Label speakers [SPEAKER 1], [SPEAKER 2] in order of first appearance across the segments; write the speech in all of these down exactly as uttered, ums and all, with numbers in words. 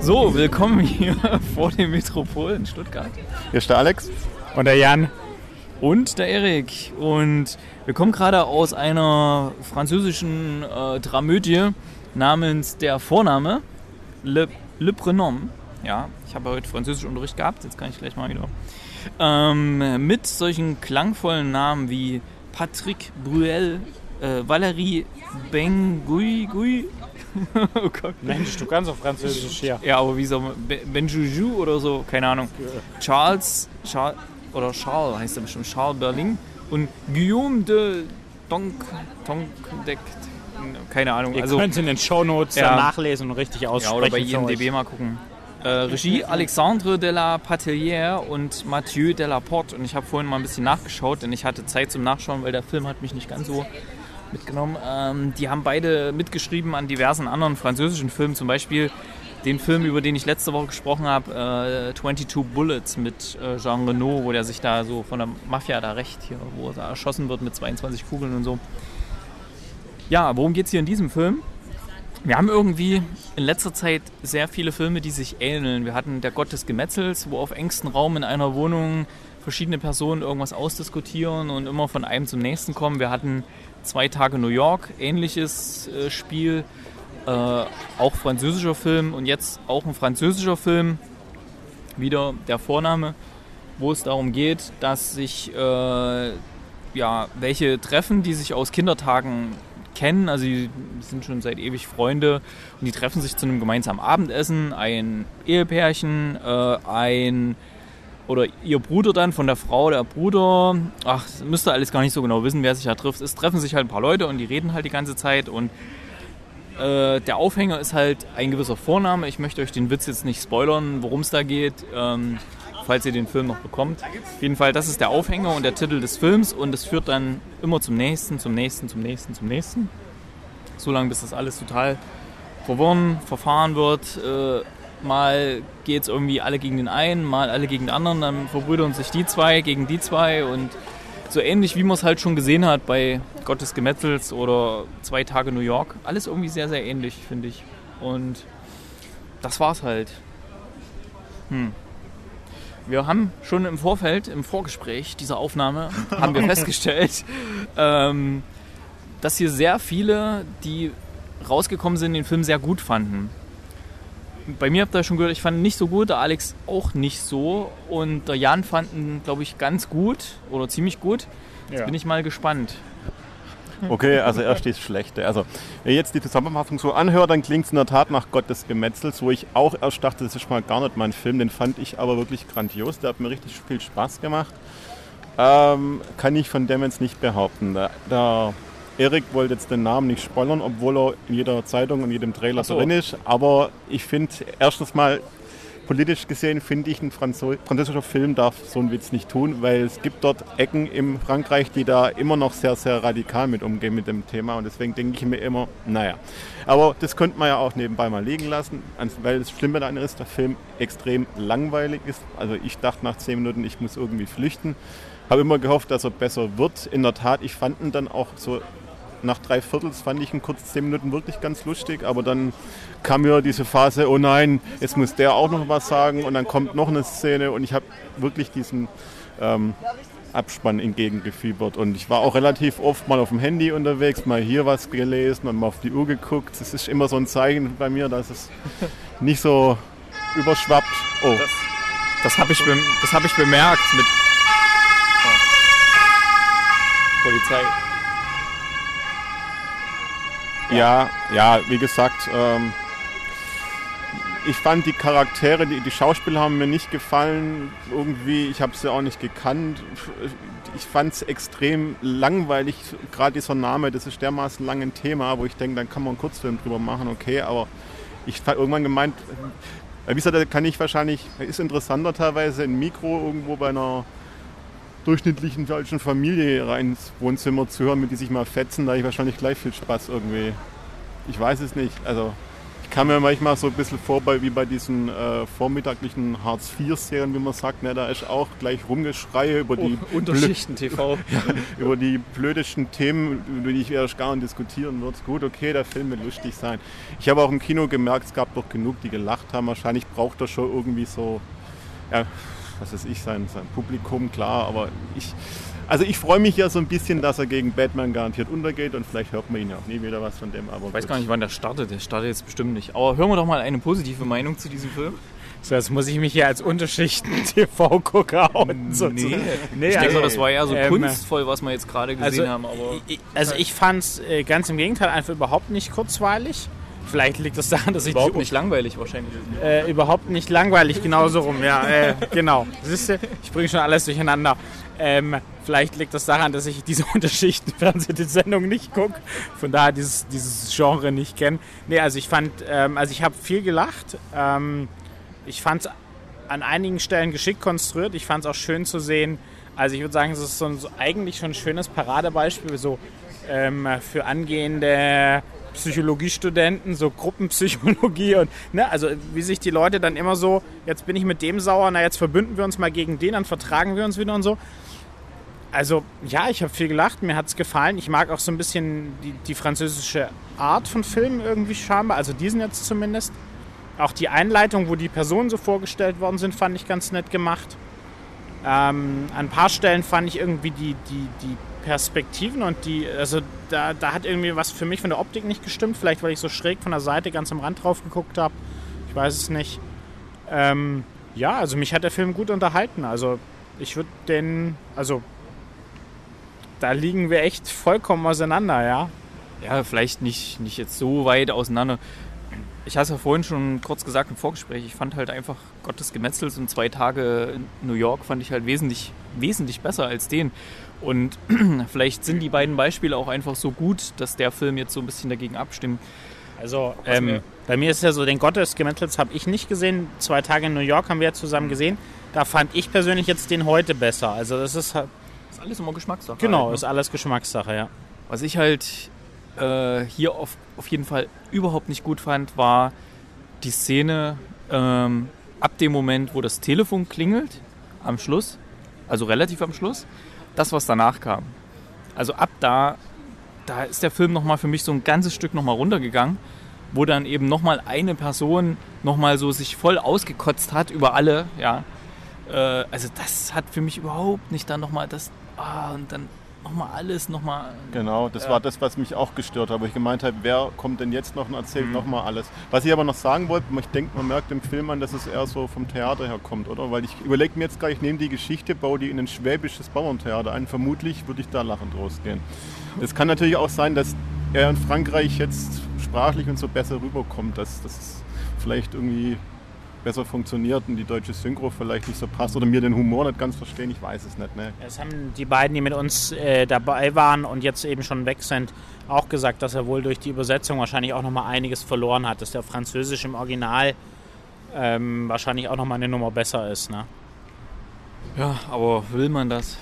[SPEAKER 1] So, willkommen hier vor dem Metropol in Stuttgart.
[SPEAKER 2] Hier ist der Alex.
[SPEAKER 3] Und der Jan.
[SPEAKER 1] Und der Erik. Und wir kommen gerade aus einer französischen äh, Dramödie namens Der Vorname, Le, Le Prénom. Ja, ich habe heute Französischunterricht gehabt, jetzt kann ich gleich mal wieder. Ähm, mit solchen klangvollen Namen wie Patrick Bruel, äh, Valérie Benguigui.
[SPEAKER 3] Oh Gott. Mensch, du kannst auch Französisch, ja.
[SPEAKER 1] Ja, aber wie so Benjuju oder so, keine Ahnung. Charles, Charles oder Charles heißt er bestimmt, Charles Berling und Guillaume de Donc, Doncdect, keine Ahnung.
[SPEAKER 3] Ihr
[SPEAKER 1] also,
[SPEAKER 3] könnt es in den Shownotes
[SPEAKER 1] ja,
[SPEAKER 3] nachlesen und richtig aussprechen.
[SPEAKER 1] Ja, oder bei I M D B mal gucken. Äh, Regie Alexandre de la Patellière und Mathieu Delaporte. Und ich habe vorhin mal ein bisschen nachgeschaut, denn ich hatte Zeit zum Nachschauen, weil der Film hat mich nicht ganz so mitgenommen. Ähm, die haben beide mitgeschrieben an diversen anderen französischen Filmen, zum Beispiel den Film, über den ich letzte Woche gesprochen habe, äh, zweiundzwanzig Bullets mit äh, Jean Reno, wo der sich da so von der Mafia da recht hier, wo er da erschossen wird mit zweiundzwanzig Kugeln und so. Ja, worum geht es hier in diesem Film? Wir haben irgendwie in letzter Zeit sehr viele Filme, die sich ähneln. Wir hatten Der Gott des Gemetzels, wo auf engstem Raum in einer Wohnung verschiedene Personen irgendwas ausdiskutieren und immer von einem zum nächsten kommen. Wir hatten Zwei Tage New York, ähnliches äh, Spiel, äh, auch französischer Film und jetzt auch ein französischer Film, wieder Der Vorname, wo es darum geht, dass sich äh, ja, welche treffen, die sich aus Kindertagen kennen, also die sind schon seit ewig Freunde und die treffen sich zu einem gemeinsamen Abendessen, ein Ehepärchen, äh, ein oder ihr Bruder dann von der Frau, der Bruder, ach, müsst ihr alles gar nicht so genau wissen, wer sich da trifft. Es treffen sich halt ein paar Leute und die reden halt die ganze Zeit und äh, der Aufhänger ist halt ein gewisser Vorname. Ich möchte euch den Witz jetzt nicht spoilern, worum es da geht, ähm, falls ihr den Film noch bekommt. Auf jeden Fall, das ist der Aufhänger und der Titel des Films und es führt dann immer zum nächsten, zum nächsten, zum nächsten, zum nächsten. So lange, bis das alles total verworren, verfahren wird. Äh, Mal geht es irgendwie alle gegen den einen, mal alle gegen den anderen, dann verbrüdern sich die zwei gegen die zwei und so ähnlich wie man es halt schon gesehen hat bei Gott des Gemetzels oder Zwei Tage New York. Alles irgendwie sehr, sehr ähnlich, finde ich. Und das war's halt. Hm. Wir haben schon im Vorfeld, im Vorgespräch dieser Aufnahme, haben wir festgestellt, ähm, dass hier sehr viele, die rausgekommen sind, den Film sehr gut fanden. Bei mir habt ihr schon gehört, ich fand ihn nicht so gut, der Alex auch nicht so und der Jan fand ihn, glaube ich, ganz gut oder ziemlich gut. Jetzt ja. Bin ich mal gespannt.
[SPEAKER 2] Okay, also erst das Schlechte. Also, wenn ich jetzt die Zusammenfassung so anhöre, dann klingt es in der Tat nach Gott des Gemetzels, wo ich auch erst dachte, das ist mal gar nicht mein Film. Den fand ich aber wirklich grandios, der hat mir richtig viel Spaß gemacht. Ähm, kann ich von dem jetzt nicht behaupten. Der, der Erik wollte jetzt den Namen nicht spoilern, obwohl er in jeder Zeitung und jedem Trailer so drin ist. Aber ich finde, erstens mal, politisch gesehen, finde ich, ein Franzo- französischer Film darf so einen Witz nicht tun, weil es gibt dort Ecken in Frankreich, die da immer noch sehr, sehr radikal mit umgehen mit dem Thema. Und deswegen denke ich mir immer, naja. Aber das könnte man ja auch nebenbei mal liegen lassen, weil das Schlimme daran ist, der Film extrem langweilig ist. Also ich dachte nach zehn Minuten, ich muss irgendwie flüchten. Habe immer gehofft, dass er besser wird. In der Tat, ich fand ihn dann auch so... Nach drei Viertels fand ich ihn kurz zehn Minuten wirklich ganz lustig, aber dann kam mir diese Phase, oh nein, jetzt muss der auch noch was sagen und dann kommt noch eine Szene und ich habe wirklich diesen ähm, Abspann entgegengefiebert und ich war auch relativ oft mal auf dem Handy unterwegs, mal hier was gelesen und mal auf die Uhr geguckt. Das ist immer so ein Zeichen bei mir, dass es nicht so überschwappt. Oh.
[SPEAKER 1] Das, das habe ich, be- hab ich bemerkt mit oh. Polizei.
[SPEAKER 2] Ja, ja, wie gesagt, ähm, ich fand die Charaktere, die, die Schauspieler haben mir nicht gefallen, irgendwie, ich habe sie auch nicht gekannt. Ich fand es extrem langweilig, gerade dieser Name, das ist dermaßen lang ein Thema, wo ich denke, dann kann man einen Kurzfilm drüber machen, okay, aber ich habe irgendwann gemeint, wie gesagt, da kann ich wahrscheinlich, ist interessanter teilweise ein Mikro irgendwo bei einer durchschnittlichen deutschen Familie rein ins Wohnzimmer zu hören, mit die sich mal fetzen, da habe ich wahrscheinlich gleich viel Spaß irgendwie. Ich weiß es nicht. Also ich kam mir manchmal so ein bisschen vor, bei, wie bei diesen äh, vormittaglichen Hartz vier Serien, wie man sagt, ne, da ist auch gleich Rumgeschreie über die
[SPEAKER 1] oh, Unterschichten-T V.
[SPEAKER 2] ja, über die blödesten Themen, über die ich erst gar nicht diskutieren würde. Gut, okay, der Film wird lustig sein. Ich habe auch im Kino gemerkt, es gab doch genug, die gelacht haben. Wahrscheinlich braucht er schon irgendwie so, ja, was weiß ich, sein, sein Publikum, klar, aber ich... Also ich freue mich ja so ein bisschen, dass er gegen Batman garantiert untergeht und vielleicht hört man ihn ja auch nie wieder was von dem. Aber
[SPEAKER 1] ich weiß gut. gar nicht, wann der startet. Der startet jetzt bestimmt nicht. Aber hören wir doch mal eine positive Meinung zu diesem Film.
[SPEAKER 3] So, jetzt muss ich mich hier als Unterschichten-T V-Gucker outen. So
[SPEAKER 1] nee, nee, ich denke, das war eher so ähm, kunstvoll, was wir jetzt gerade gesehen
[SPEAKER 3] also,
[SPEAKER 1] haben. Aber
[SPEAKER 3] ich, also ich fand es äh, ganz im Gegenteil einfach überhaupt nicht kurzweilig. Vielleicht liegt das daran, dass ich...
[SPEAKER 1] Überhaupt nicht langweilig wahrscheinlich.
[SPEAKER 3] Äh, überhaupt nicht langweilig, genauso rum, ja, äh, genau. Siehst du, ich bringe schon alles durcheinander. Ähm, vielleicht liegt das daran, dass ich diese Unterschichten-Fernsehsendung nicht gucke, von daher dieses, dieses Genre nicht kenne. Nee, also ich fand, ähm, also ich habe viel gelacht. Ähm, ich fand es an einigen Stellen geschickt konstruiert. Ich fand es auch schön zu sehen. Also ich würde sagen, es ist so, so eigentlich schon ein schönes Paradebeispiel so ähm, für angehende Psychologiestudenten, so Gruppenpsychologie und ne, also wie sich die Leute dann immer so, jetzt bin ich mit dem sauer, na jetzt verbünden wir uns mal gegen den, dann vertragen wir uns wieder und so. Also ja, ich habe viel gelacht, mir hat es gefallen. Ich mag auch so ein bisschen die, die französische Art von Filmen irgendwie scheinbar, also diesen jetzt zumindest. Auch die Einleitung, wo die Personen so vorgestellt worden sind, fand ich ganz nett gemacht. Ähm, an ein paar Stellen fand ich irgendwie die, die, die Perspektiven und die, also da, da hat irgendwie was für mich von der Optik nicht gestimmt, vielleicht weil ich so schräg von der Seite ganz am Rand drauf geguckt habe, ich weiß es nicht. Ähm, ja, also mich hat der Film gut unterhalten, also ich würde den, also da liegen wir echt vollkommen auseinander, ja.
[SPEAKER 1] Ja, vielleicht nicht, nicht jetzt so weit auseinander. Ich hatte es ja vorhin schon kurz gesagt im Vorgespräch, ich fand halt einfach Gottes Gemetzels und zwei Tage in New York fand ich halt wesentlich, wesentlich besser als den. Und vielleicht sind die beiden Beispiele auch einfach so gut, dass der Film jetzt so ein bisschen dagegen abstimmt.
[SPEAKER 3] Also ähm, bei mir ist ja so, den Gottes Gemetzels habe ich nicht gesehen. Zwei Tage in New York haben wir ja zusammen gesehen. Da fand ich persönlich jetzt den heute besser. Also das ist halt...
[SPEAKER 1] Das ist alles immer Geschmackssache.
[SPEAKER 3] Genau,
[SPEAKER 1] halt, ne?
[SPEAKER 3] Ist alles Geschmackssache, ja.
[SPEAKER 1] Was ich halt äh, hier auf, auf jeden Fall überhaupt nicht gut fand, war die Szene ähm, ab dem Moment, wo das Telefon klingelt, am Schluss, also relativ am Schluss, das, was danach kam. Also ab da, da ist der Film nochmal für mich so ein ganzes Stück nochmal runtergegangen, wo dann eben nochmal eine Person nochmal so sich voll ausgekotzt hat über alle, ja. Äh, also das hat für mich überhaupt nicht dann nochmal das, ah, und dann nochmal alles, nochmal...
[SPEAKER 2] Genau, das
[SPEAKER 1] ja.
[SPEAKER 2] war das, was mich auch gestört hat, wo ich gemeint habe, wer kommt denn jetzt noch und erzählt
[SPEAKER 1] Mhm.
[SPEAKER 2] nochmal alles. Was ich aber noch sagen wollte, ich denke, man merkt im Film an, dass es eher so vom Theater her kommt, oder? Weil ich überlege mir jetzt gerade, ich nehme die Geschichte, baue die in ein schwäbisches Bauerntheater ein, vermutlich würde ich da lachend rausgehen. Es kann natürlich auch sein, dass er in Frankreich jetzt sprachlich und so besser rüberkommt, dass das vielleicht irgendwie besser funktioniert und die deutsche Synchro vielleicht nicht so passt oder mir den Humor nicht ganz verstehen, ich weiß es nicht. Ne?
[SPEAKER 3] Das haben die beiden, die mit uns äh, dabei waren und jetzt eben schon weg sind, auch gesagt, dass er wohl durch die Übersetzung wahrscheinlich auch nochmal einiges verloren hat, dass der Französisch im Original ähm, wahrscheinlich auch nochmal eine Nummer besser ist. Ne?
[SPEAKER 1] Ja, aber will man das?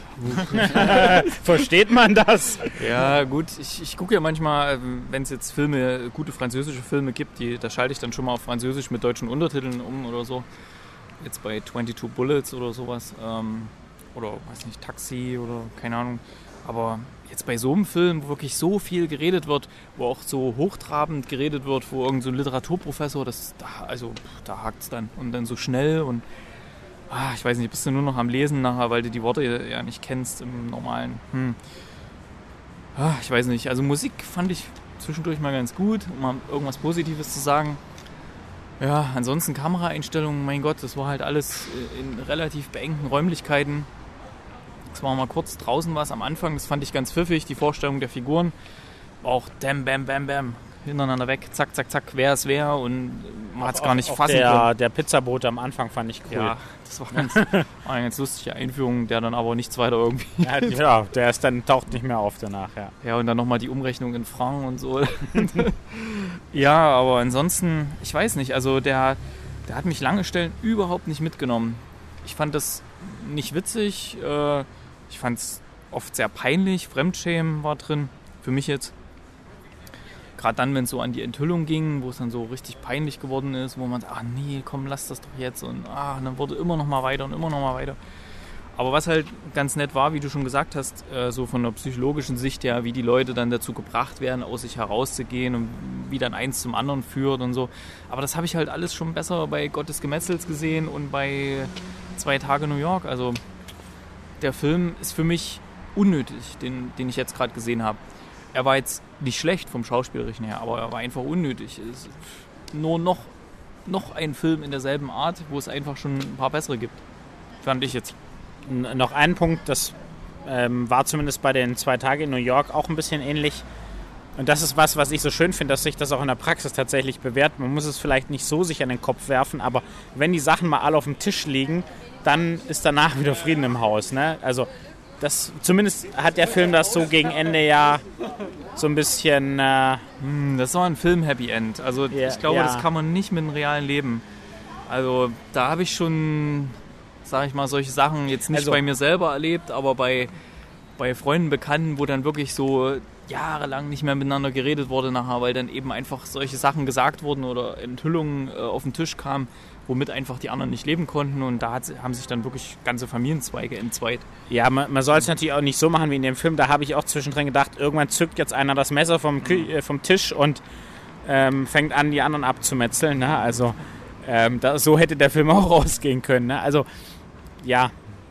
[SPEAKER 3] Versteht man das?
[SPEAKER 1] Ja, gut, ich, ich gucke ja manchmal, wenn es jetzt Filme, gute französische Filme gibt, die, da schalte ich dann schon mal auf Französisch mit deutschen Untertiteln um oder so. Jetzt bei zweiundzwanzig Bullets oder sowas. Ähm, oder, weiß nicht, Taxi oder keine Ahnung. Aber jetzt bei so einem Film, wo wirklich so viel geredet wird, wo auch so hochtrabend geredet wird, wo irgend so ein Literaturprofessor, das, da, also da hakt es dann. Und dann so schnell und Ah, ich weiß nicht, bist du nur noch am Lesen nachher, weil du die Worte ja nicht kennst im normalen. Hm. Ah, ich weiß nicht, also Musik fand ich zwischendurch mal ganz gut, um mal irgendwas Positives zu sagen. Ja, ansonsten Kameraeinstellungen, mein Gott, das war halt alles in relativ beengten Räumlichkeiten. Es war mal kurz draußen was am Anfang, das fand ich ganz pfiffig, die Vorstellung der Figuren. War auch Dam, Bam, Bam, Bam, hintereinander weg, zack, zack, zack, wer ist wer und man hat es gar nicht
[SPEAKER 3] auch
[SPEAKER 1] fassen
[SPEAKER 3] der,
[SPEAKER 1] können.
[SPEAKER 3] Der Pizzabote am Anfang fand ich cool.
[SPEAKER 1] Ja, das war, ganz, war eine ganz lustige Einführung, der dann aber nichts weiter irgendwie...
[SPEAKER 3] Ja, ja, der ist dann, taucht nicht mehr auf danach, ja.
[SPEAKER 1] Ja, und dann nochmal die Umrechnung in Franc und so. Ja, aber ansonsten, ich weiß nicht, also der, der hat mich lange Stellen überhaupt nicht mitgenommen. Ich fand das nicht witzig, äh, ich fand es oft sehr peinlich, Fremdschämen war drin, für mich jetzt. Gerade dann, wenn es so an die Enthüllung ging, wo es dann so richtig peinlich geworden ist, wo man sagt, ach nee, komm, lass das doch jetzt. Und, ah, und dann wurde immer noch mal weiter und immer noch mal weiter. Aber was halt ganz nett war, wie du schon gesagt hast, äh, so von der psychologischen Sicht her, wie die Leute dann dazu gebracht werden, aus sich herauszugehen und wie dann eins zum anderen führt und so. Aber das habe ich halt alles schon besser bei Gott des Gemetzels gesehen und bei Zwei Tage New York. Also der Film ist für mich unnötig, den, den ich jetzt gerade gesehen habe. Er war jetzt nicht schlecht vom Schauspielerischen her, aber er war einfach unnötig. Es ist nur noch, noch ein Film in derselben Art, wo es einfach schon ein paar bessere gibt. Fand ich jetzt.
[SPEAKER 3] Noch ein Punkt, das ähm, war zumindest bei den zwei Tage in New York auch ein bisschen ähnlich. Und das ist was, was ich so schön finde, dass sich das auch in der Praxis tatsächlich bewährt. Man muss es vielleicht nicht so sich an den Kopf werfen, aber wenn die Sachen mal alle auf dem Tisch liegen, dann ist danach wieder Frieden im Haus. Ne? Also das, zumindest hat der Film das so gegen Ende ja so ein bisschen... Äh,
[SPEAKER 1] das war ein Film-Happy End. Also
[SPEAKER 3] ja,
[SPEAKER 1] ich glaube,
[SPEAKER 3] ja.
[SPEAKER 1] das kann man nicht mit dem realen Leben. Also da habe ich schon... sage ich mal, solche Sachen jetzt nicht
[SPEAKER 3] also,
[SPEAKER 1] bei mir selber erlebt, aber bei, bei Freunden, Bekannten, wo dann wirklich so jahrelang nicht mehr miteinander geredet wurde nachher, weil dann eben einfach solche Sachen gesagt wurden oder Enthüllungen äh, auf den Tisch kamen, womit einfach die anderen nicht leben konnten und da hat, haben sich dann wirklich ganze Familienzweige entzweit.
[SPEAKER 3] Ja, man, man soll es natürlich auch nicht so machen wie in dem Film, da habe ich auch zwischendrin gedacht, irgendwann zückt jetzt einer das Messer vom, Kü- äh, vom Tisch und ähm, fängt an, die anderen abzumetzeln, ne? Also ähm, da, so hätte der Film auch rausgehen können, ne? Also ja.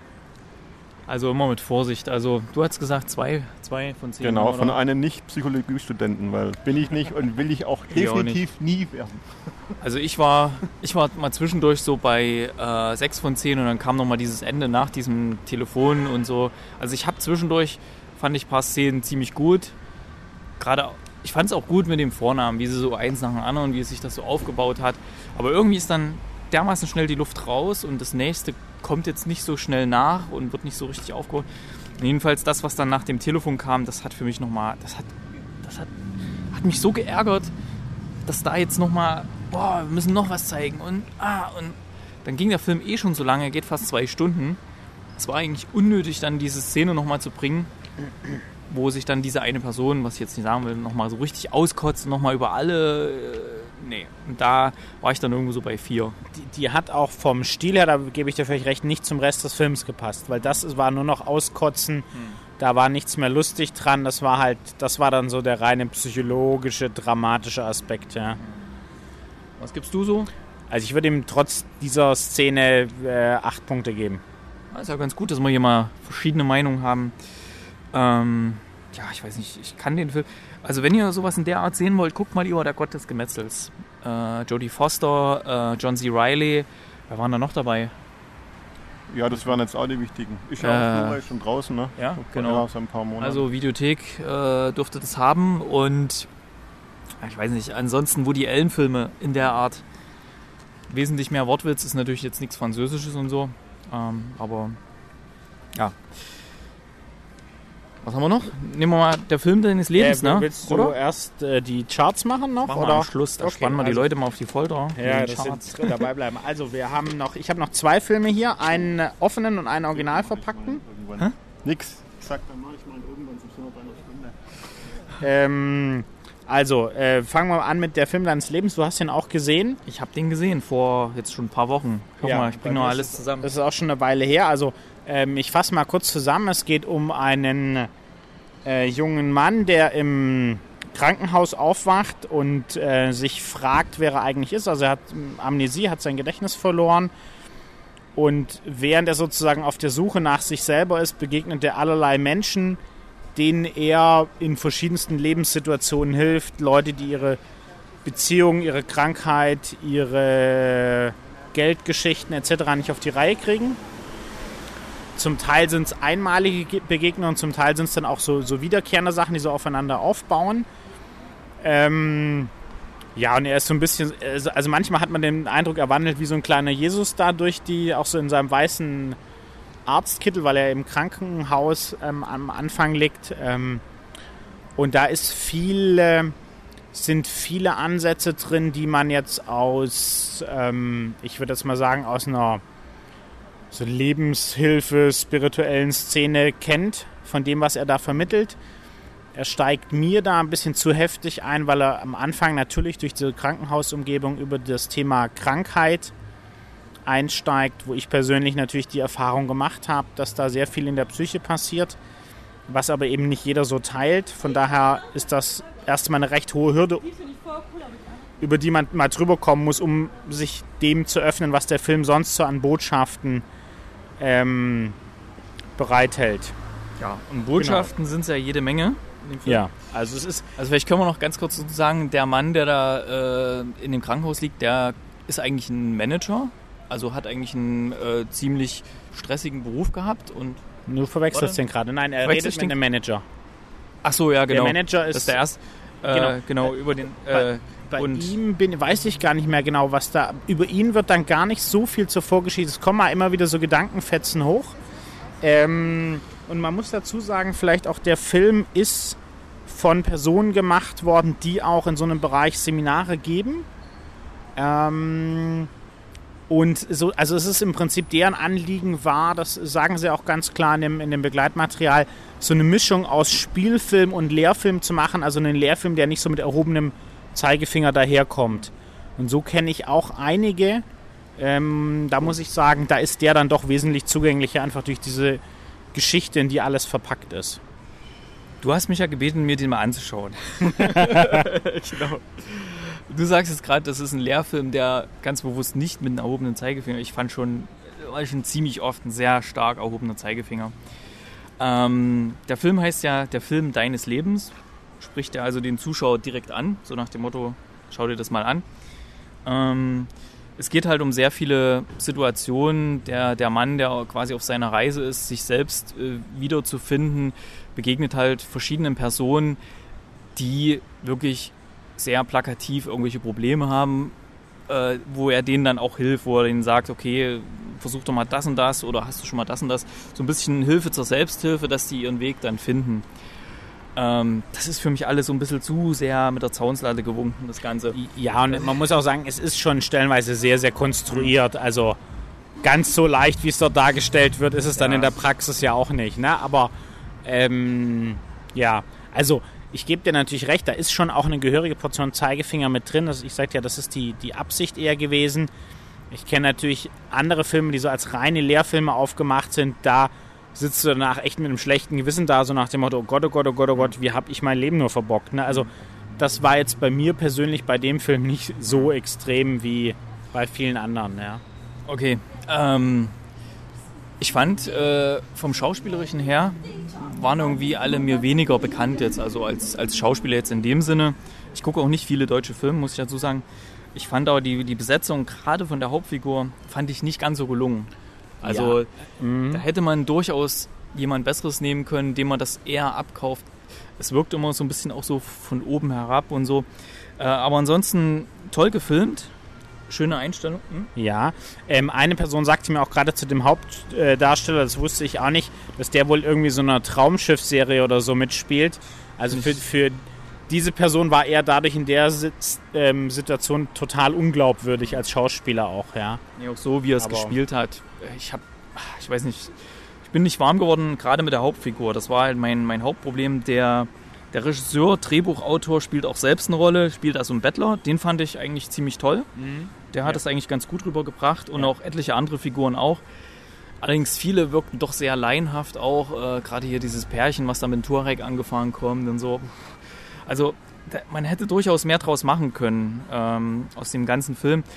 [SPEAKER 1] Also immer mit Vorsicht. Also du hast gesagt, zwei, zwei von zehn.
[SPEAKER 2] Genau,
[SPEAKER 1] oder?
[SPEAKER 2] von einem Nicht-Psychologiestudenten, weil bin ich nicht und will ich auch definitiv auch nie werden.
[SPEAKER 1] Also ich war, ich war mal zwischendurch so bei äh, sechs von zehn und dann kam nochmal dieses Ende nach diesem Telefon und so. Also ich habe zwischendurch, fand ich ein paar Szenen ziemlich gut. Gerade, ich fand es auch gut mit dem Vornamen, wie sie so eins nach dem anderen, wie es sich das so aufgebaut hat. Aber irgendwie ist dann dermaßen schnell die Luft raus und das nächste kommt jetzt nicht so schnell nach und wird nicht so richtig aufgeholt. Jedenfalls das, was dann nach dem Telefon kam, das hat für mich nochmal, das hat, das hat, hat mich so geärgert, dass da jetzt nochmal, boah, wir müssen noch was zeigen und ah, und dann ging der Film eh schon so lange, geht fast zwei Stunden. Es war eigentlich unnötig, dann diese Szene nochmal zu bringen, wo sich dann diese eine Person, was ich jetzt nicht sagen will, nochmal so richtig auskotzt und nochmal über alle... Nee, und da war ich dann irgendwo so bei vier.
[SPEAKER 3] Die, die hat auch vom Stil her, da gebe ich dir völlig recht, nicht zum Rest des Films gepasst, weil das war nur noch Auskotzen, hm. Da war nichts mehr lustig dran, das war halt, das war dann so der reine psychologische, dramatische Aspekt, ja.
[SPEAKER 1] Was gibst du so?
[SPEAKER 3] Also ich würde ihm trotz dieser Szene äh, acht Punkte geben.
[SPEAKER 1] Das ist ja ganz gut, dass wir hier mal verschiedene Meinungen haben. Ähm, ja, ich weiß nicht, ich kann den Film... Also wenn ihr sowas in der Art sehen wollt, guckt mal lieber Der Gott des Gemetzels. Äh, Jodie Foster, äh, John C. Reilly, wer waren da noch dabei?
[SPEAKER 2] Ja, das waren jetzt auch die wichtigen. Ich
[SPEAKER 1] äh,
[SPEAKER 2] war schon draußen, ne?
[SPEAKER 1] Ja, genau.
[SPEAKER 2] Ja, so ein paar Monate.
[SPEAKER 1] Also Videothek äh, durfte das haben und ich weiß nicht, ansonsten Woody Allen Filme in der Art. Wesentlich mehr Wortwitz, ist natürlich jetzt nichts Französisches und so, ähm, aber ja. Was haben wir noch? Nehmen wir mal der Film deines Lebens,
[SPEAKER 3] äh,
[SPEAKER 1] ne?
[SPEAKER 3] Willst du
[SPEAKER 1] oder?
[SPEAKER 3] erst äh, die Charts machen noch?
[SPEAKER 1] Machen
[SPEAKER 3] oder?
[SPEAKER 1] Wir am Schluss, da
[SPEAKER 3] okay,
[SPEAKER 1] spannen wir die
[SPEAKER 3] also,
[SPEAKER 1] Leute mal auf die Folter.
[SPEAKER 3] Ja, das sind dabei bleiben. Also wir haben noch, ich habe noch zwei Filme hier, einen offenen und einen original verpackten.
[SPEAKER 2] Hä? Nix. Ich sag dann mal, ich meine irgendwann sind wir bei einer Stunde.
[SPEAKER 3] Ähm, also, äh, fangen wir an mit der Film deines Lebens. Du hast den auch gesehen.
[SPEAKER 1] Ich habe den gesehen vor jetzt schon ein paar Wochen. Ich hoffe
[SPEAKER 3] ja,
[SPEAKER 1] mal, ich bringe noch alles zusammen.
[SPEAKER 3] Das ist auch schon eine Weile her. Also, ähm, ich fasse mal kurz zusammen. Es geht um einen äh, jungen Mann, der im Krankenhaus aufwacht und äh, sich fragt, wer er eigentlich ist. Also er hat Amnesie, hat sein Gedächtnis verloren. Und während er sozusagen auf der Suche nach sich selber ist, begegnet er allerlei Menschen, denen er in verschiedensten Lebenssituationen hilft. Leute, die ihre Beziehung, ihre Krankheit, ihre Geldgeschichten et cetera nicht auf die Reihe kriegen. Zum Teil sind es einmalige Begegnungen und zum Teil sind es dann auch so, so wiederkehrende Sachen, die so aufeinander aufbauen. Ähm, ja, und er ist so ein bisschen, also manchmal hat man den Eindruck, er wandelt wie so ein kleiner Jesus da durch die, auch so in seinem weißen Arztkittel, weil er im Krankenhaus ähm, am Anfang liegt. Ähm, und da ist viele, sind viele Ansätze drin, die man jetzt aus, ähm, ich würde jetzt mal sagen, aus einer so Lebenshilfe, spirituellen Szene kennt, von dem, was er da vermittelt. Er steigt mir da ein bisschen zu heftig ein, weil er am Anfang natürlich durch die Krankenhausumgebung über das Thema Krankheit einsteigt, wo ich persönlich natürlich die Erfahrung gemacht habe, dass da sehr viel in der Psyche passiert, was aber eben nicht jeder so teilt. Von daher ist das erstmal eine recht hohe Hürde, über die man mal drüber kommen muss, um sich dem zu öffnen, was der Film sonst so an Botschaften ähm, bereithält.
[SPEAKER 1] Ja, und Botschaften genau. sind es ja jede Menge. In dem Film.
[SPEAKER 3] Ja, also es ist...
[SPEAKER 1] Also vielleicht können wir noch ganz kurz sagen, der Mann, der da äh, in dem Krankenhaus liegt, der ist eigentlich ein Manager, also hat eigentlich einen äh, ziemlich stressigen Beruf gehabt und...
[SPEAKER 3] Du verwechselst den gerade. Nein, er redet mit einem Manager.
[SPEAKER 1] Ach so, ja, genau.
[SPEAKER 3] Der Manager ist...
[SPEAKER 1] Das ist der erste... Äh, genau. genau, über den... Äh,
[SPEAKER 3] bei bei und ihm bin, weiß ich gar nicht mehr genau, was da... Über ihn wird dann gar nicht so viel zur Vorgeschichte. Es kommen mal immer wieder so Gedankenfetzen hoch. Ähm, und man muss dazu sagen, vielleicht auch der Film ist von Personen gemacht worden, die auch in so einem Bereich Seminare geben. Ähm... Und so, also es ist im Prinzip deren Anliegen war, das sagen sie auch ganz klar in dem, in dem Begleitmaterial, so eine Mischung aus Spielfilm und Lehrfilm zu machen, also einen Lehrfilm, der nicht so mit erhobenem Zeigefinger daherkommt. Und so kenne ich auch einige, ähm, da muss ich sagen, da ist der dann doch wesentlich zugänglicher, einfach durch diese Geschichte, in die alles verpackt ist.
[SPEAKER 1] Du hast mich ja gebeten, mir den mal anzuschauen. Genau. Du sagst jetzt gerade, das ist ein Lehrfilm, der ganz bewusst nicht mit einem erhobenen Zeigefinger, ich fand schon, war schon ziemlich oft ein sehr stark erhobener Zeigefinger. Ähm, der Film heißt ja Der Film deines Lebens, spricht er also den Zuschauer direkt an, so nach dem Motto, schau dir das mal an. Ähm, es geht halt um sehr viele Situationen, der, der Mann, der quasi auf seiner Reise ist, sich selbst äh, wiederzufinden, begegnet halt verschiedenen Personen, die wirklich sehr plakativ irgendwelche Probleme haben, äh, wo er denen dann auch hilft, wo er denen sagt, okay, versuch doch mal das und das oder hast du schon mal das und das. So ein bisschen Hilfe zur Selbsthilfe, dass die ihren Weg dann finden. Ähm, das ist für mich alles so ein bisschen zu sehr mit der Zaunslade gewunken, das Ganze.
[SPEAKER 3] Ja, und man muss auch sagen, es ist schon stellenweise sehr, sehr konstruiert. Also ganz so leicht, wie es dort dargestellt wird, ist es dann ja in der Praxis ja auch nicht. Ne? Aber ähm, ja, also ich gebe dir natürlich recht, da ist schon auch eine gehörige Portion Zeigefinger mit drin. Also ich sage ja, das ist die, die Absicht eher gewesen. Ich kenne natürlich andere Filme, die so als reine Lehrfilme aufgemacht sind. Da sitzt du danach echt mit einem schlechten Gewissen da, so nach dem Motto, oh Gott, oh Gott, oh Gott, oh Gott, wie habe ich mein Leben nur verbockt. Ne? Also das war jetzt bei mir persönlich bei dem Film nicht so extrem wie bei vielen anderen. Ja.
[SPEAKER 1] Okay, ähm, ich fand äh, vom Schauspielerischen her waren irgendwie alle mir weniger bekannt jetzt, also als, als Schauspieler jetzt in dem Sinne. Ich gucke auch nicht viele deutsche Filme, muss ich dazu sagen. Ich fand aber die, die Besetzung gerade von der Hauptfigur fand ich nicht ganz so gelungen. Also ja. mhm. da hätte man durchaus jemand Besseres nehmen können, dem man das eher abkauft. Es wirkt immer so ein bisschen auch so von oben herab und so. Äh, aber ansonsten toll gefilmt. Schöne Einstellung. Hm?
[SPEAKER 3] Ja, ähm, eine Person sagte mir auch gerade zu dem Hauptdarsteller, das wusste ich auch nicht, dass der wohl irgendwie so einer Traumschiff-Serie oder so mitspielt. Also für, für diese Person war er dadurch in der Sitz, ähm, Situation total unglaubwürdig als Schauspieler auch, ja.
[SPEAKER 1] Ja, auch so, wie er es gespielt hat. Ich habe, ich weiß nicht, ich bin nicht warm geworden, gerade mit der Hauptfigur. Das war halt mein, mein Hauptproblem. Der, der Regisseur, Drehbuchautor spielt auch selbst eine Rolle, spielt also einen Bettler. Den fand ich eigentlich ziemlich toll. Mhm. Der hat es ja. eigentlich ganz gut rübergebracht und ja. auch etliche andere Figuren auch. Allerdings viele wirkten doch sehr laienhaft auch. Äh, gerade hier dieses Pärchen, was da mit dem Touareg angefahren kommt und so. Also da, man hätte durchaus mehr draus machen können ähm, aus dem ganzen Film.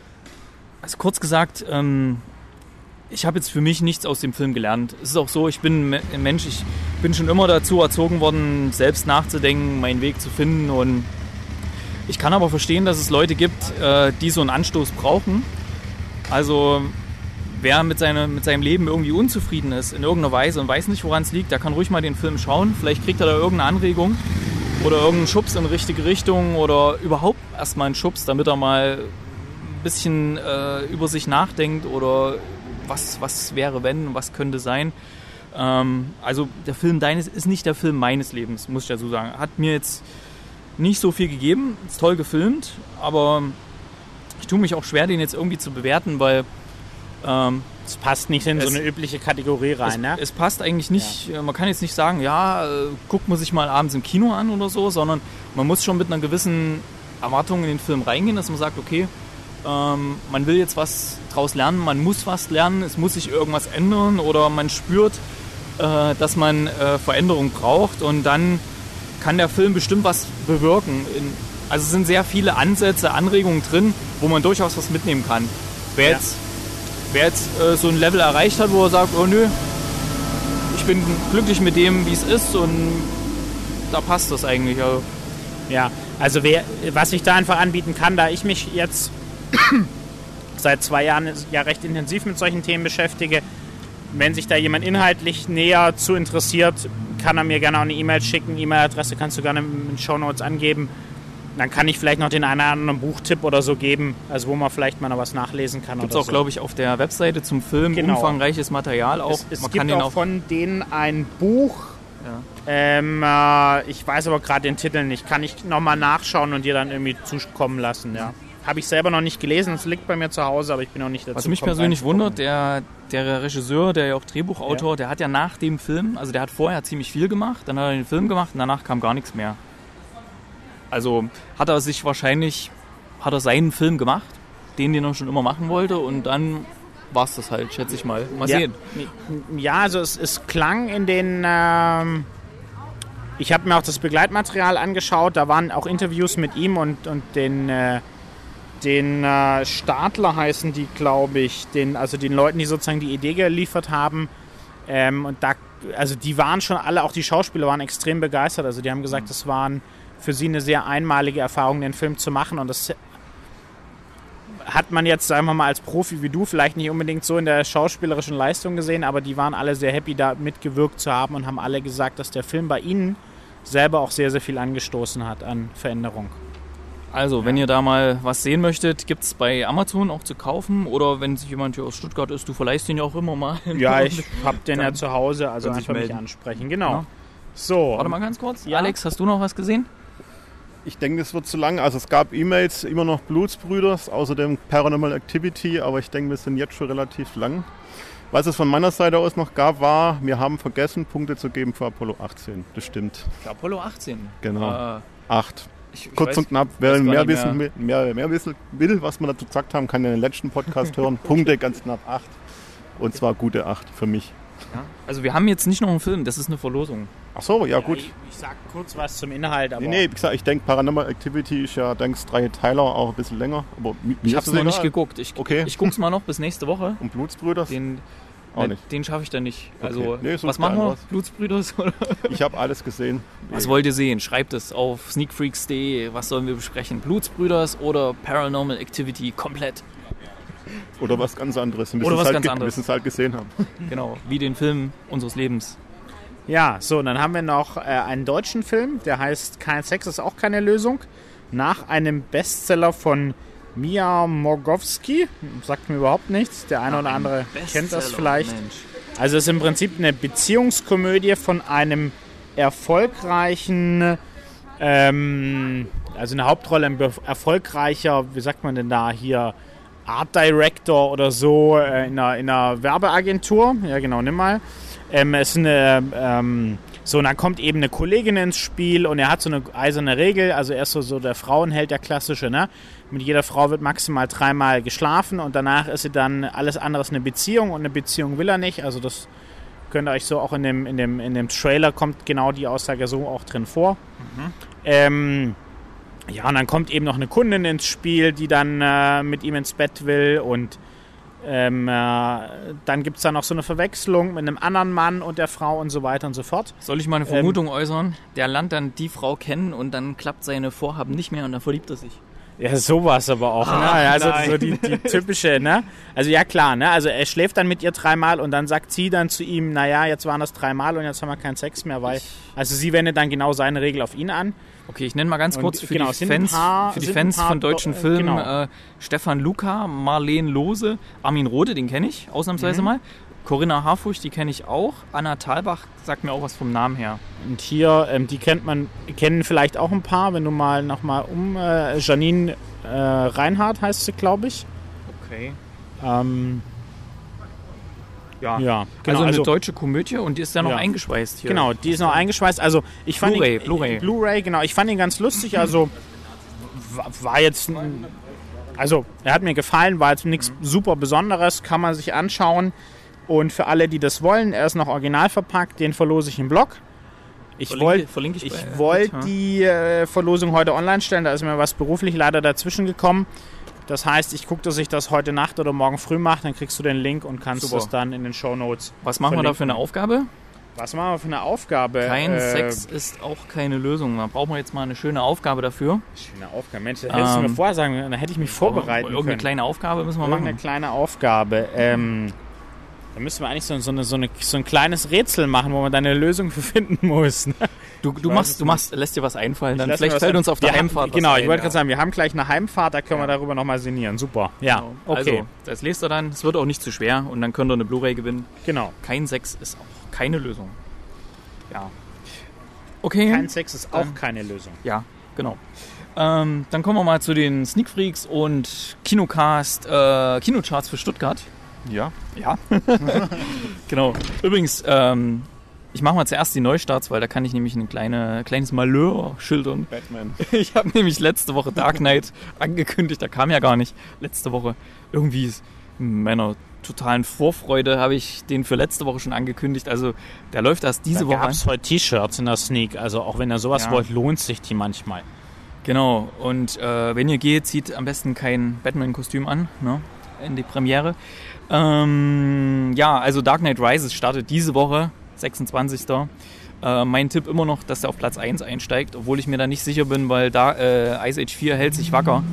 [SPEAKER 1] Also kurz gesagt, ähm, ich habe jetzt für mich nichts aus dem Film gelernt. Es ist auch so, ich bin ein Mensch, ich bin schon immer dazu erzogen worden, selbst nachzudenken, meinen Weg zu finden. Und ich kann aber verstehen, dass es Leute gibt, die so einen Anstoß brauchen. Also wer mit, seine, mit seinem Leben irgendwie unzufrieden ist in irgendeiner Weise und weiß nicht, woran es liegt, der kann ruhig mal den Film schauen. Vielleicht kriegt er da irgendeine Anregung oder irgendeinen Schubs in die richtige Richtung oder überhaupt erstmal einen Schubs, damit er mal ein bisschen äh, über sich nachdenkt oder was, was wäre wenn, was könnte sein. Ähm, also der Film deines ist nicht der Film meines Lebens, muss ich dazu sagen. Hat mir jetzt nicht so viel gegeben, ist toll gefilmt, aber ich tue mich auch schwer, den jetzt irgendwie zu bewerten, weil ähm,
[SPEAKER 3] Es passt nicht in
[SPEAKER 1] Es-
[SPEAKER 3] so eine übliche Kategorie rein,
[SPEAKER 1] es,
[SPEAKER 3] ne?
[SPEAKER 1] es passt eigentlich nicht, äh, man kann jetzt nicht sagen, ja, äh, guckt man sich mal abends im Kino an oder so, sondern man muss schon mit einer gewissen Erwartung in den Film reingehen, dass man sagt, okay, ähm, man will jetzt was draus lernen, man muss was lernen, es muss sich irgendwas ändern oder man spürt, äh, dass man äh, Veränderung braucht und dann kann der Film bestimmt was bewirken. In, also es sind sehr viele Ansätze, Anregungen drin, wo man durchaus was mitnehmen kann. Wer
[SPEAKER 3] Ja.
[SPEAKER 1] jetzt Wer jetzt äh, so ein Level erreicht hat, wo er sagt, oh nö, ich bin glücklich mit dem, wie es ist und da passt das eigentlich. Also,
[SPEAKER 3] Ja, also wer, was ich da einfach anbieten kann, da ich mich jetzt seit zwei Jahren ja recht intensiv mit solchen Themen beschäftige, wenn sich da jemand inhaltlich näher zu interessiert, kann er mir gerne auch eine E-Mail schicken. E-Mail-Adresse kannst du gerne in den Shownotes angeben. Dann kann ich vielleicht noch den einen oder anderen Buchtipp oder so geben, also wo man vielleicht mal noch was nachlesen kann.
[SPEAKER 1] gibt es
[SPEAKER 3] oder
[SPEAKER 1] auch,
[SPEAKER 3] so.
[SPEAKER 1] glaube ich, auf der Webseite zum Film
[SPEAKER 3] Genau.
[SPEAKER 1] umfangreiches Material auch.
[SPEAKER 3] Es, es
[SPEAKER 1] man
[SPEAKER 3] gibt
[SPEAKER 1] kann den
[SPEAKER 3] auch
[SPEAKER 1] auch
[SPEAKER 3] von denen ein Buch.
[SPEAKER 1] Ja.
[SPEAKER 3] Ähm, äh, ich weiß aber gerade den Titel nicht. Kann ich nochmal nachschauen und dir dann irgendwie zukommen lassen. Ja. Habe ich selber noch nicht gelesen. Es liegt bei mir zu Hause, aber ich bin noch nicht dazu
[SPEAKER 1] Was mich
[SPEAKER 3] gekommen,
[SPEAKER 1] persönlich
[SPEAKER 3] reinzugucken.
[SPEAKER 1] wundert, der, der Regisseur, der ja auch Drehbuchautor, der hat ja nach dem Film, also der hat vorher ziemlich viel gemacht, dann hat er den Film gemacht und danach kam gar nichts mehr. Also hat er sich wahrscheinlich, hat er seinen Film gemacht, den, den er schon immer machen wollte und dann war es das halt, schätze ich mal. Mal
[SPEAKER 3] ja.
[SPEAKER 1] sehen.
[SPEAKER 3] Ja, also es, es klang in den... Ähm, ich habe mir auch das Begleitmaterial angeschaut. Da waren auch Interviews mit ihm und, und den... Äh, den äh, Stadler heißen die, glaube ich, den, also den Leuten, die sozusagen die Idee geliefert haben. Ähm, und da, also die waren schon alle, auch die Schauspieler waren extrem begeistert. Also die haben gesagt, das waren für sie eine sehr einmalige Erfahrung, den Film zu machen. Und das hat man jetzt, sagen wir mal, als Profi wie du vielleicht nicht unbedingt so in der schauspielerischen Leistung gesehen, aber die waren alle sehr happy, da mitgewirkt zu haben und haben alle gesagt, dass der Film bei ihnen selber auch sehr, sehr viel angestoßen hat an Veränderung.
[SPEAKER 1] Also, wenn ihr da mal was sehen möchtet, gibt es bei Amazon auch zu kaufen. Oder wenn sich jemand hier aus Stuttgart ist, du verleihst den ja auch immer mal.
[SPEAKER 3] Ja, ich hab den ja
[SPEAKER 1] Dann
[SPEAKER 3] zu Hause, also
[SPEAKER 1] können sich
[SPEAKER 3] einfach mich
[SPEAKER 1] melden.
[SPEAKER 3] ansprechen. Genau.
[SPEAKER 1] Ja.
[SPEAKER 3] So.
[SPEAKER 1] Warte mal ganz kurz.
[SPEAKER 3] Ja.
[SPEAKER 1] Alex, hast du noch was gesehen?
[SPEAKER 2] Ich denke, das wird zu lang. Also es gab E-Mails, immer noch Blutsbrüders, außerdem Paranormal Activity, aber ich denke, wir sind jetzt schon relativ lang. Was es von meiner Seite aus noch gab, war, wir haben vergessen, Punkte zu geben für Apollo achtzehn. Das stimmt.
[SPEAKER 1] Für Apollo achtzehn.
[SPEAKER 2] Genau.
[SPEAKER 1] Äh,
[SPEAKER 2] Acht.
[SPEAKER 1] ich, ich
[SPEAKER 2] Kurz
[SPEAKER 1] weiß,
[SPEAKER 2] und knapp,
[SPEAKER 1] weiß
[SPEAKER 2] wer
[SPEAKER 1] gar
[SPEAKER 2] mehr
[SPEAKER 1] nicht
[SPEAKER 2] wissen,
[SPEAKER 1] mehr.
[SPEAKER 2] will- mehr, mehr wissen will, was man dazu gesagt haben, kann in den letzten Podcast hören. Punkte ganz knapp acht. Und zwar gute acht für mich.
[SPEAKER 1] Ja. Also wir haben jetzt nicht noch einen Film, das ist eine Verlosung.
[SPEAKER 2] Ach so, ja gut.
[SPEAKER 3] Ich, ich sag kurz was zum Inhalt, aber
[SPEAKER 2] Nee, nee, wie gesagt, ich denke, Paranormal Activity ist ja dank drei Teiler auch ein bisschen länger. Aber mi-
[SPEAKER 1] Ich
[SPEAKER 2] mir
[SPEAKER 1] habe
[SPEAKER 2] ist
[SPEAKER 1] es
[SPEAKER 2] es
[SPEAKER 1] noch nicht
[SPEAKER 2] egal.
[SPEAKER 1] geguckt. Ich,
[SPEAKER 2] Okay.
[SPEAKER 1] ich guck's mal noch bis nächste Woche.
[SPEAKER 2] Und Blutsbrüders?
[SPEAKER 1] Den,
[SPEAKER 2] Auch
[SPEAKER 1] ne,
[SPEAKER 2] nicht.
[SPEAKER 1] den schaffe ich dann nicht.
[SPEAKER 2] Okay.
[SPEAKER 1] Also
[SPEAKER 2] Nee, such
[SPEAKER 1] was
[SPEAKER 2] dir
[SPEAKER 1] machen
[SPEAKER 2] einen
[SPEAKER 1] wir?
[SPEAKER 2] raus.
[SPEAKER 1] Blutsbrüders? Oder?
[SPEAKER 2] Ich habe alles gesehen.
[SPEAKER 1] Was wollt ihr sehen? Schreibt es auf sneakfreaks punkt de. Was sollen wir besprechen? Blutsbrüders oder Paranormal Activity komplett?
[SPEAKER 2] Oder was ganz anderes. Wir
[SPEAKER 1] Oder
[SPEAKER 2] müssen
[SPEAKER 1] was
[SPEAKER 2] es halt,
[SPEAKER 1] ganz
[SPEAKER 2] ge-
[SPEAKER 1] anderes.
[SPEAKER 2] müssen es halt gesehen haben.
[SPEAKER 1] Genau, wie den Film unseres Lebens.
[SPEAKER 3] ja, so, dann haben wir noch äh, einen deutschen Film, der heißt Kein Sex ist auch keine Lösung. Nach einem Bestseller von Mia Morgowski. Sagt mir überhaupt nichts. Der eine oder andere kennt das vielleicht.
[SPEAKER 1] Mensch.
[SPEAKER 3] Also es ist im Prinzip eine Beziehungskomödie von einem erfolgreichen, ähm, also eine Hauptrolle, ein be- erfolgreicher, wie sagt man denn da hier, Art Director oder so äh, in, einer, in einer Werbeagentur. Ja genau, nimm mal. Ähm, es ist eine, ähm, so, und dann kommt eben eine Kollegin ins Spiel und er hat so eine eiserne Regel, also er ist so, so der Frauenheld, der klassische, ne? Mit jeder Frau wird maximal dreimal geschlafen und danach ist sie dann alles andere eine Beziehung und eine Beziehung will er nicht, also das könnt ihr euch so auch in dem, in dem, in dem Trailer kommt genau die Aussage so auch drin vor. Ähm, ja, und dann kommt eben noch eine Kundin ins Spiel, die dann äh, mit ihm ins Bett will und ähm, äh, dann gibt es da noch so eine Verwechslung mit einem anderen Mann und der Frau und so weiter und so fort.
[SPEAKER 1] Soll ich mal eine Vermutung äußern? Der lernt dann die Frau kennen und dann klappt seine Vorhaben nicht mehr und dann verliebt er sich.
[SPEAKER 3] Ja, sowas aber auch, ne? Also
[SPEAKER 1] nein.
[SPEAKER 3] so die, die typische, ne? Also ja klar, ne? Also er schläft dann mit ihr dreimal und dann sagt sie dann zu ihm, naja, jetzt waren das dreimal und jetzt haben wir keinen Sex mehr, weil, also sie wendet dann genau seine Regel auf ihn an.
[SPEAKER 1] Okay, ich nenne mal ganz
[SPEAKER 3] Und
[SPEAKER 1] kurz für
[SPEAKER 3] genau,
[SPEAKER 1] die
[SPEAKER 3] es sind ein
[SPEAKER 1] Fans,
[SPEAKER 3] paar-
[SPEAKER 1] für die
[SPEAKER 3] sind ein
[SPEAKER 1] Fans
[SPEAKER 3] paar
[SPEAKER 1] von deutschen
[SPEAKER 3] Do- äh,
[SPEAKER 1] Filmen.
[SPEAKER 3] genau.
[SPEAKER 1] Äh, Stefan Luca, Marlene Lose, Armin Rohde, den kenne ich ausnahmsweise
[SPEAKER 3] Mhm.
[SPEAKER 1] mal. Corinna Harfurcht, die kenne ich auch. Anna Thalbach sagt mir auch was vom Namen her.
[SPEAKER 3] Und hier, ähm, die kennt man, kennen vielleicht auch ein paar, wenn du mal nochmal um, äh, Janine äh, Reinhardt heißt sie, glaube ich.
[SPEAKER 1] Okay.
[SPEAKER 3] Ähm,
[SPEAKER 1] Ja,
[SPEAKER 3] Ja, genau.
[SPEAKER 1] also eine
[SPEAKER 3] Also-
[SPEAKER 1] deutsche Komödie und die ist ja noch
[SPEAKER 3] Ja.
[SPEAKER 1] eingeschweißt hier.
[SPEAKER 3] Genau, die ist noch eingeschweißt. Also ich fand
[SPEAKER 1] Blu-ray,
[SPEAKER 3] ihn,
[SPEAKER 1] Blu-ray.
[SPEAKER 3] Blu-ray, genau. Ich fand ihn ganz lustig. Also wa- war jetzt, ein- also er hat mir gefallen, war jetzt nichts super Besonderes, kann man sich anschauen. Und für alle, die das wollen, er ist noch original verpackt. Den verlose ich im Blog. Ich
[SPEAKER 1] Verlinke-
[SPEAKER 3] wollte
[SPEAKER 1] verlinke ich
[SPEAKER 3] ich
[SPEAKER 1] bei-
[SPEAKER 3] wollt
[SPEAKER 1] ja.
[SPEAKER 3] die äh, Verlosung heute online stellen. Da ist mir was beruflich leider dazwischen gekommen. Das heißt, ich gucke, dass ich das heute Nacht oder morgen früh mache. Dann kriegst du den Link und kannst
[SPEAKER 1] Super.
[SPEAKER 3] das dann in den Shownotes.
[SPEAKER 1] Was machen wir da für eine Aufgabe?
[SPEAKER 3] Was machen wir für eine Aufgabe?
[SPEAKER 1] Kein
[SPEAKER 3] Äh,
[SPEAKER 1] Sex ist auch keine Lösung. Da brauchen wir jetzt mal eine schöne Aufgabe dafür.
[SPEAKER 3] Schöne Aufgabe. Mensch, das hättest du
[SPEAKER 1] Ähm,
[SPEAKER 3] mir vorher sagen können, dann hätte ich mich vorbereiten
[SPEAKER 1] Irgendeine
[SPEAKER 3] können.
[SPEAKER 1] kleine Aufgabe müssen wir
[SPEAKER 3] Irgendeine
[SPEAKER 1] machen.
[SPEAKER 3] kleine Aufgabe. Ähm, da müssen wir eigentlich so, so, eine, so, eine, so ein kleines Rätsel machen, wo man dann eine Lösung für finden muss. Ne?
[SPEAKER 1] Du, du
[SPEAKER 3] weiß
[SPEAKER 1] machst,
[SPEAKER 3] es
[SPEAKER 1] du machst, lässt dir was einfallen. Dann
[SPEAKER 3] Lass mir
[SPEAKER 1] vielleicht
[SPEAKER 3] was
[SPEAKER 1] fällt
[SPEAKER 3] ein-
[SPEAKER 1] uns auf der
[SPEAKER 3] Wir haben-
[SPEAKER 1] Heimfahrt was
[SPEAKER 3] Genau, ich
[SPEAKER 1] ein,
[SPEAKER 3] wollte
[SPEAKER 1] ja.
[SPEAKER 3] gerade sagen, wir haben gleich eine Heimfahrt, da können
[SPEAKER 1] Ja.
[SPEAKER 3] wir darüber nochmal sinnieren. Super. Ja,
[SPEAKER 1] Genau.
[SPEAKER 3] okay.
[SPEAKER 1] Also, das lest ihr dann. Es wird auch nicht zu schwer und dann könnt ihr eine Blu-ray gewinnen.
[SPEAKER 3] Genau.
[SPEAKER 1] Kein Sex ist auch keine Lösung. Ja. Okay.
[SPEAKER 3] Kein Sex ist auch
[SPEAKER 1] Dann-
[SPEAKER 3] keine Lösung.
[SPEAKER 1] Ja, genau. Ähm, dann kommen wir mal zu den Sneak Freaks und Kinocast, äh, Kinocharts für Stuttgart.
[SPEAKER 2] Ja.
[SPEAKER 1] Ja. Genau. Übrigens, ähm, ich mache mal zuerst die Neustarts, weil da kann ich nämlich ein kleine, kleines Malheur schildern.
[SPEAKER 2] Batman.
[SPEAKER 1] Ich habe nämlich letzte Woche Dark Knight angekündigt, der kam ja gar nicht. Letzte Woche irgendwie in meiner totalen Vorfreude habe ich den für letzte Woche schon angekündigt. Also der läuft erst diese
[SPEAKER 3] Da
[SPEAKER 1] Woche.
[SPEAKER 3] gab es heute T-Shirts in der Sneak. Also auch wenn ihr sowas
[SPEAKER 1] Ja.
[SPEAKER 3] wollt, lohnt sich die manchmal.
[SPEAKER 1] Genau, und äh, wenn ihr geht, zieht am besten kein Batman-Kostüm an, ne? In die Premiere. Ähm, ja, also Dark Knight Rises startet diese Woche, sechsundzwanzigsten Äh, mein Tipp immer noch, dass er auf Platz eins einsteigt, obwohl ich mir da nicht sicher bin, weil da äh, Ice Age vier hält sich wacker.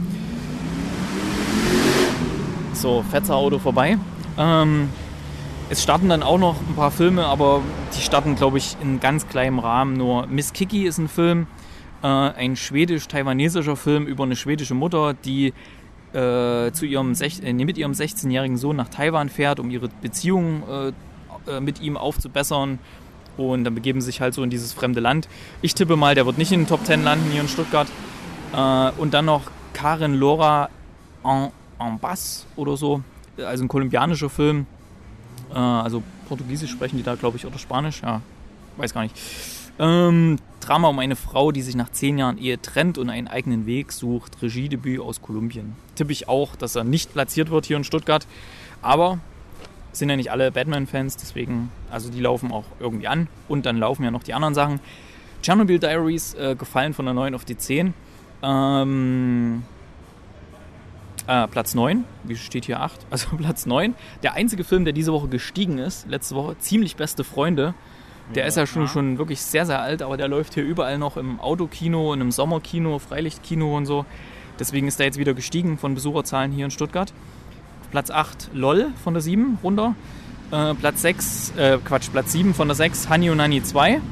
[SPEAKER 1] So, Fetzer-Auto vorbei. Ähm, es starten dann auch noch ein paar Filme, aber die starten, glaube ich, in ganz kleinem Rahmen. Nur Miss Kiki ist ein Film, äh, ein schwedisch-taiwanesischer Film über eine schwedische Mutter, die äh, zu ihrem sech- äh, mit ihrem sechzehnjährigen Sohn nach Taiwan fährt, um ihre Beziehung äh, äh, mit ihm aufzubessern. Und dann begeben sie sich halt so in dieses fremde Land. Ich tippe mal, der wird nicht in den Top Ten landen hier in Stuttgart. Äh, und dann noch Karen Laura en, en Bass oder so, also ein kolumbianischer Film. Äh, also Portugiesisch sprechen die da, glaube ich, oder Spanisch. Ja, weiß gar nicht. Ähm, Drama um eine Frau, die sich nach zehn Jahren Ehe trennt und einen eigenen Weg sucht. Regiedebüt aus Kolumbien. Tippe ich auch, dass er nicht platziert wird hier in Stuttgart. Aber sind ja nicht alle Batman-Fans, deswegen, also die laufen auch irgendwie an. Und dann laufen ja noch die anderen Sachen. Chernobyl Diaries, äh, gefallen von der neun auf die zehn. Ähm, äh, Platz neun, wie steht hier acht? Also Platz neun. Der einzige Film, der diese Woche gestiegen ist, letzte Woche, Ziemlich beste Freunde. Der ist ja schon, schon wirklich sehr, sehr alt, aber der läuft hier überall noch im Autokino und im Sommerkino, Freilichtkino und so. Deswegen ist der jetzt wieder gestiegen von Besucherzahlen hier in Stuttgart. Platz acht, LOL von der sieben runter. Äh, Platz sechs, äh, Quatsch, Platz sieben von der sechs, Honey und Honey zwei.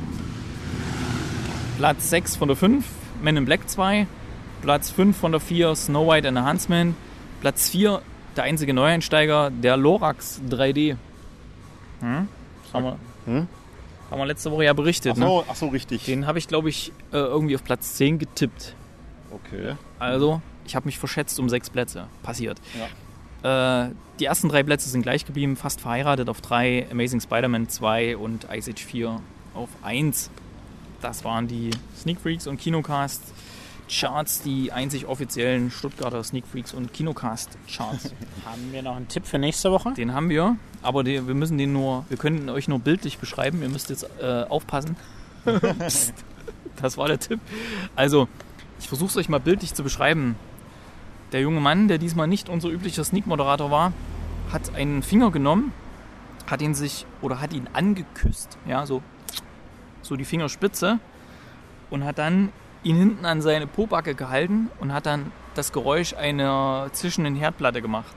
[SPEAKER 1] Platz sechs von der fünf, Men in Black zwei. Platz fünf von der vier, Snow White and the Huntsman. Platz vier, der einzige Neueinsteiger, der Lorax drei D. Hm? Haben wir,
[SPEAKER 2] Hm?
[SPEAKER 1] haben wir letzte Woche ja berichtet.
[SPEAKER 2] Ach so, ach so, richtig.
[SPEAKER 1] Ne? Den habe ich, glaube ich, äh, irgendwie auf Platz zehn getippt.
[SPEAKER 2] Okay.
[SPEAKER 1] Also, ich habe mich verschätzt um sechs Plätze. Passiert.
[SPEAKER 2] Ja.
[SPEAKER 1] Äh, die ersten drei Plätze sind gleich geblieben. Fast verheiratet auf drei, Amazing Spider-Man zwei und Ice Age vier auf eins. Das waren die Sneak Freaks und Kinocast Charts, die einzig offiziellen Stuttgarter Sneak Freaks und Kinocast Charts.
[SPEAKER 3] Haben wir noch einen Tipp für nächste Woche?
[SPEAKER 1] Den haben wir, aber die, wir müssen den nur, wir können ihn euch nur bildlich beschreiben. Ihr müsst jetzt äh, aufpassen. Psst. Das war der Tipp. Also, ich versuche es euch mal bildlich zu beschreiben. Der junge Mann, der diesmal nicht unser üblicher Sneak-Moderator war, hat einen Finger genommen, hat ihn sich oder hat ihn angeküsst, ja, so, so die Fingerspitze, und hat dann ihn hinten an seine Pobacke gehalten und hat dann das Geräusch einer zischenden Herdplatte gemacht.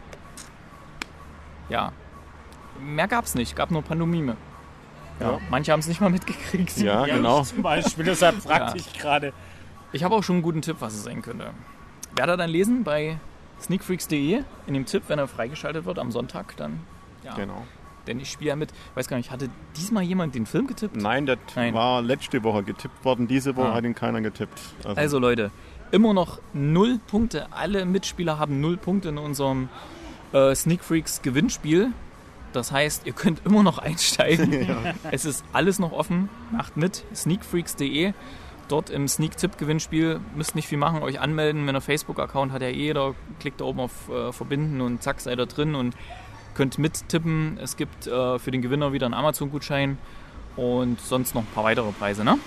[SPEAKER 1] Ja, mehr gab's nicht, gab nur Pantomime. Ja,
[SPEAKER 2] Ja.
[SPEAKER 1] manche haben es nicht mal mitgekriegt.
[SPEAKER 2] Ja, genau.
[SPEAKER 3] Zum Beispiel, deshalb fragte
[SPEAKER 1] Ja.
[SPEAKER 3] ich gerade.
[SPEAKER 1] Ich habe auch schon einen guten Tipp, was es sein könnte. Werdet ihr dann lesen bei sneakfreaks punkt de in dem Tipp, wenn er freigeschaltet wird am Sonntag, dann ja.
[SPEAKER 2] Genau.
[SPEAKER 1] Denn ich spiele ja mit, ich weiß gar nicht, hatte diesmal jemand den Film getippt?
[SPEAKER 2] Nein, das
[SPEAKER 1] Nein.
[SPEAKER 2] war letzte Woche getippt worden. Diese Woche
[SPEAKER 1] Ah.
[SPEAKER 2] hat ihn keiner getippt.
[SPEAKER 1] Also Leute, immer noch null Punkte. Alle Mitspieler haben null Punkte in unserem äh, Sneak Freaks Gewinnspiel. Das heißt, ihr könnt immer noch einsteigen. Ja. Es ist alles noch offen. Macht mit. sneakfreaks punkt de. Dort im Sneak-Tipp-Gewinnspiel müsst nicht viel machen, euch anmelden. Wenn ihr Facebook-Account hat ja jeder, klickt da oben auf äh, Verbinden und zack, seid ihr drin und könnt mittippen. Es gibt äh, für den Gewinner wieder einen Amazon-Gutschein und sonst noch ein paar weitere Preise, ne?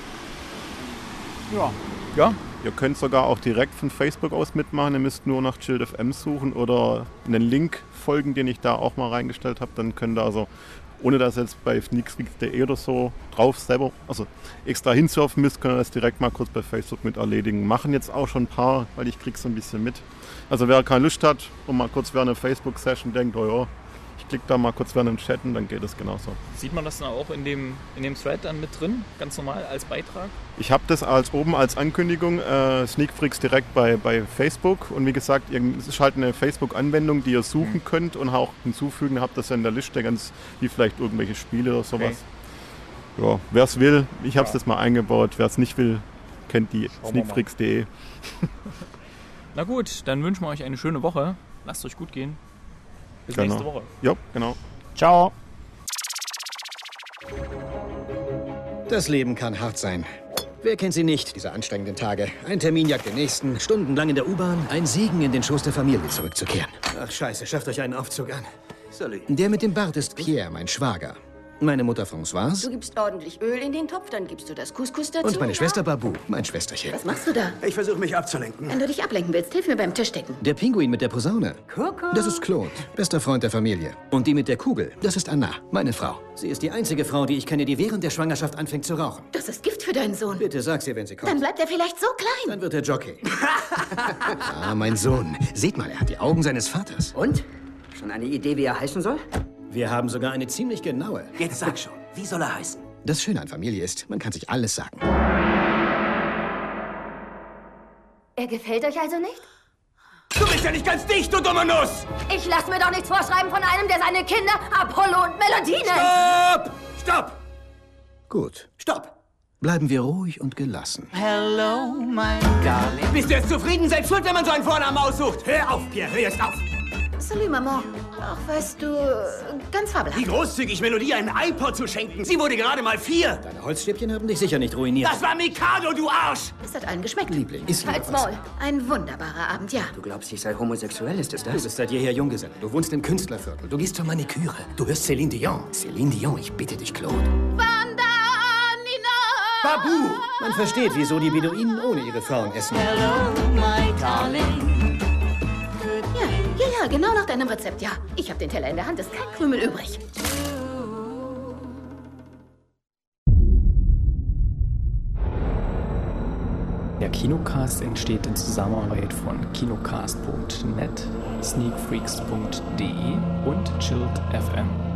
[SPEAKER 3] Ja.
[SPEAKER 1] Ja.
[SPEAKER 2] Ihr könnt sogar auch direkt von Facebook aus mitmachen. Ihr müsst nur nach Child F M suchen oder einen Link folgen, den ich da auch mal reingestellt habe. Dann könnt ihr also, ohne dass ihr jetzt bei sneakfreaks punkt de oder so drauf selber, also extra hinsurfen müsst, könnt ihr das direkt mal kurz bei Facebook mit erledigen. Machen jetzt auch schon ein paar, weil ich krieg's so ein bisschen mit. Also wer keine Lust hat und mal kurz während einer Facebook-Session denkt, oh ja, ich klicke da mal kurz während dem Chatten, dann geht es genauso.
[SPEAKER 1] Sieht man das dann auch in dem, in dem Thread dann mit drin, ganz normal als Beitrag?
[SPEAKER 2] Ich habe das als oben als Ankündigung, äh, Sneakfreaks direkt bei, bei Facebook. Und wie gesagt, es ist halt eine Facebook-Anwendung, die ihr suchen mhm. könnt und auch hinzufügen. Habt das ja in der Liste, ganz wie vielleicht irgendwelche Spiele oder sowas. Okay. Ja, wer es will, ich habe es ja. das mal eingebaut. Wer es nicht will, kennt die sneakfreaks punkt de.
[SPEAKER 1] Na gut, dann wünschen wir euch eine schöne Woche. Lasst euch gut gehen. Bis
[SPEAKER 2] genau.
[SPEAKER 1] nächste Woche.
[SPEAKER 2] Ja, genau.
[SPEAKER 3] Ciao.
[SPEAKER 4] Das Leben kann hart sein. Wer kennt sie nicht, diese anstrengenden Tage? Ein Termin jagt den nächsten, stundenlang in der U-Bahn, ein Segen in den Schoß der Familie zurückzukehren.
[SPEAKER 5] Ach scheiße, schafft euch einen Aufzug an. Salut.
[SPEAKER 4] Der mit dem Bart ist Pierre, mein Schwager. Meine Mutter Françoise.
[SPEAKER 6] Du gibst ordentlich Öl in den Topf, dann gibst du das Couscous dazu.
[SPEAKER 4] Und meine
[SPEAKER 6] ja?
[SPEAKER 4] Schwester Babu, mein Schwesterchen.
[SPEAKER 6] Was machst du da?
[SPEAKER 5] Ich versuche mich abzulenken.
[SPEAKER 6] Wenn du dich ablenken willst, hilf mir beim Tischdecken.
[SPEAKER 4] Der Pinguin mit der Posaune.
[SPEAKER 6] Kuckuck.
[SPEAKER 4] Das ist Claude, bester Freund der Familie. Und die mit der Kugel, das ist Anna, meine Frau. Sie ist die einzige Frau, die ich kenne, die während der Schwangerschaft anfängt zu rauchen.
[SPEAKER 6] Das ist Gift für deinen Sohn.
[SPEAKER 4] Bitte sag's ihr, wenn sie kommt.
[SPEAKER 6] Dann bleibt er vielleicht so klein.
[SPEAKER 4] Dann wird er Jockey. Ah, mein Sohn. Seht mal, er hat die Augen seines Vaters.
[SPEAKER 5] Und? Schon eine Idee, wie er heißen soll?
[SPEAKER 4] Wir haben sogar eine ziemlich genaue.
[SPEAKER 5] Jetzt sag schon, wie soll er heißen?
[SPEAKER 4] Das Schöne an Familie ist, man kann sich alles sagen.
[SPEAKER 6] Er gefällt euch also nicht?
[SPEAKER 5] Du bist ja nicht ganz dicht, du dumme Nuss!
[SPEAKER 6] Ich lass mir doch nichts vorschreiben von einem, der seine Kinder Apollo und Melodie nennt.
[SPEAKER 5] Stopp! Stopp!
[SPEAKER 4] Gut.
[SPEAKER 5] Stopp!
[SPEAKER 4] Bleiben wir ruhig und gelassen.
[SPEAKER 5] Hello, my darling. Bist du jetzt zufrieden? Selbst schuld, wenn man so einen Vornamen aussucht. Hör auf, Pierre, hör jetzt auf!
[SPEAKER 6] Salut, Maman. Ach, weißt du, ganz fabelhaft.
[SPEAKER 5] Wie großzügig, Melodie einen iPod zu schenken. Sie wurde gerade mal vier.
[SPEAKER 4] Deine Holzstäbchen haben dich sicher nicht ruiniert.
[SPEAKER 5] Das war Mikado, du Arsch!
[SPEAKER 6] Es hat allen geschmeckt.
[SPEAKER 4] Liebling, iss
[SPEAKER 6] Halt's
[SPEAKER 4] lieber was.
[SPEAKER 6] Maul. Ein wunderbarer Abend, ja.
[SPEAKER 5] Du glaubst, ich sei homosexuell, ist es
[SPEAKER 4] Du
[SPEAKER 5] das?
[SPEAKER 4] bist seit jeher Junggeselle. Du wohnst im Künstlerviertel. Du gehst zur Maniküre. Du hörst Céline Dion. Céline Dion, ich bitte dich, Claude. Babu! Man versteht, wieso die Beduinen ohne ihre Frauen essen.
[SPEAKER 6] Hello, my darling. Ja, ja, ja, genau nach deinem Rezept, ja. Ich habe den Teller in der Hand, ist kein Krümel übrig.
[SPEAKER 1] Der Kinocast entsteht in Zusammenarbeit von kinocast punkt net, sneakfreaks punkt de und Chilled F M.